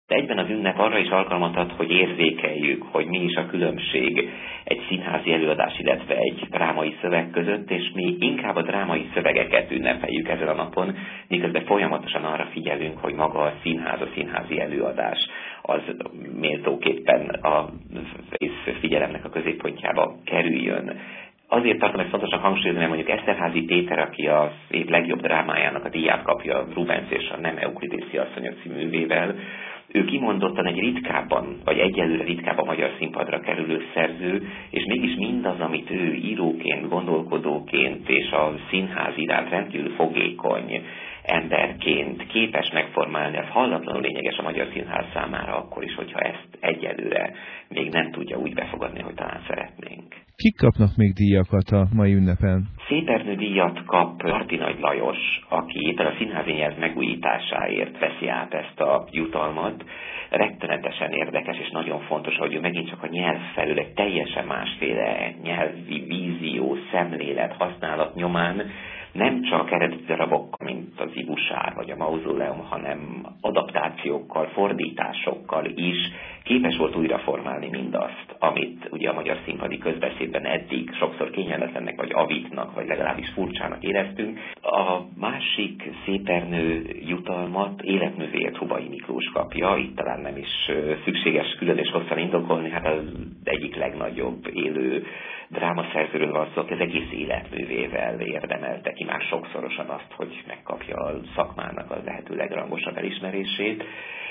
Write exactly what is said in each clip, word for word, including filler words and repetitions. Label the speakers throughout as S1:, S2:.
S1: De egyben az ünnep arra is alkalmat ad, hogy érzékeljük, hogy mi is a különbség egy színházi előadás, illetve egy drámai szöveg között, és mi inkább a drámai szövegeket ünnepeljük ezen a napon, miközben folyamatosan arra figyelünk, hogy maga a színház, a színházi előadás az méltóképpen a figyelemnek a középpontjába kerüljön. Azért tartom ezt fontosnak hangsúlyozni, mert mondjuk Eszterházy Péter, aki az év legjobb drámájának a díját kapja Rubens és a Nem Euklidészi asszonyok című művével, ő kimondottan egy ritkábban, vagy egyelőre ritkábban magyar színpadra kerülő szerző, és mégis mindaz, amit ő íróként, gondolkodóként és a színház iránt rendkívül fogékony emberként képes megformálni, az hallatlanul lényeges a magyar színház számára akkor is, hogyha ezt egyelőre még nem tudja úgy befogadni, hogy talán szeretnénk.
S2: Kik kapnak még díjakat a mai ünnepen?
S1: Szépernő díjat kap Marti Nagy Lajos, aki éppen a színházi nyelv megújításáért veszi át ezt a jutalmat. Rettenetesen érdekes és nagyon fontos, hogy ő megint csak a nyelv felül egy teljesen másféle nyelvi vízió, szemlélet, használat nyomán nem csak eredeti darabok, mint az Ibusár vagy a Mauzóleum, hanem adaptációkkal, fordításokkal is képes volt újraformálni mindazt, amit ugye a magyar színpadi közbeszédben eddig sokszor kényelmetlennek, vagy avitnak, vagy legalábbis furcsának éreztünk. A másik Szépernő jutalmat életművéért Hubay Miklós kapja, itt talán nem is szükséges külön és hosszan indokolni, hát az egyik legnagyobb élő drámaszerzőről van szó, az egész életművével érdemelte ki már sokszorosan azt, hogy megkapja a szakmának a lehető legrangosabb elismerését.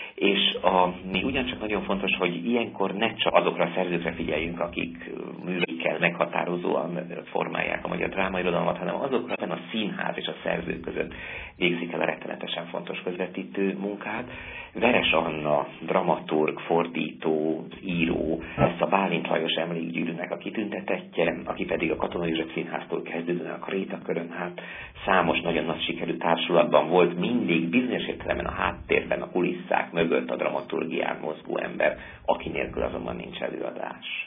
S1: És a, még ugyancsak nagyon fontos, hogy ilyenkor ne csak azokra a szerzőkre figyeljünk, akik műveikkel meghatározóan formálják a magyar drámairodalmat, hanem azokra a színház és a szerzők között végzik el a rettenetesen fontos közvetítő munkát. Veres Anna, dramaturg, fordító, író, lesz a Bálint Lajos emlékgyűrűnek a kitüntetettje, aki pedig a Katona József Színháztól kezdődően a Krétakörön, hát számos nagyon nagy sikerű társulatban volt, mindig bizonyos értelemben a háttérben, a kulisszák mögött a dramaturgián mozgó ember, aki nélkül azonban nincs előadás.